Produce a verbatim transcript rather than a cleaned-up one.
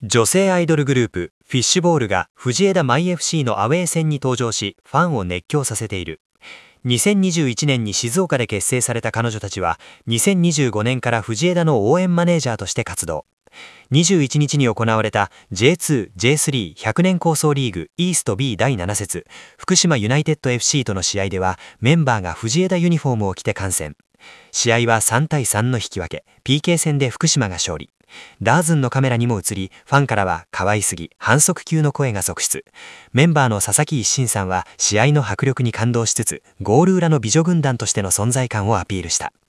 女性アイドルグループフィッシュボールが藤枝マイ エフシー のアウェー戦に登場し、ファンを熱狂させている。にせんにじゅういちねんに静岡で結成された彼女たちは、にせんにじゅうごねんから藤枝の応援マネージャーとして活動。にじゅういちにちに行われた ジェイツー、ジェイスリーひゃくねん構想リーグイースト ビー だいなな節福島ユナイテッド エフシー との試合では、メンバーが藤枝ユニフォームを着て観戦。試合はさんたいさんの引き分け、 ピーケー 戦で福島が勝利。ダーズンのカメラにも映り、ファンからは可愛すぎ、反則級の声が続出。メンバーの佐々木一心さんは試合の迫力に感動しつつ、ゴール裏の美女軍団としての存在感をアピールした。